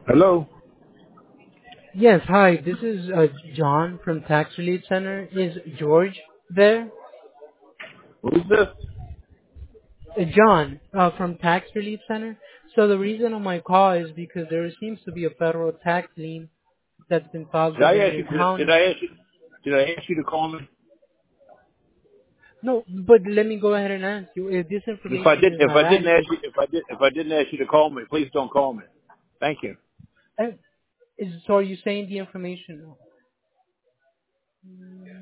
Hello? Yes, hi. This is John from Tax Relief Center. Is George there? Who's this? John from Tax Relief Center. So the reason of my call is because there seems to be a federal tax lien that's been filed Did I within ask your you? Did county. I ask you? Did I ask you to call me? No, but let me go ahead and ask you. If this If I information did, is if not I didn't ask accurate, you, if I didn't ask you to call me, please don't call me. Thank you. so are you saying the information?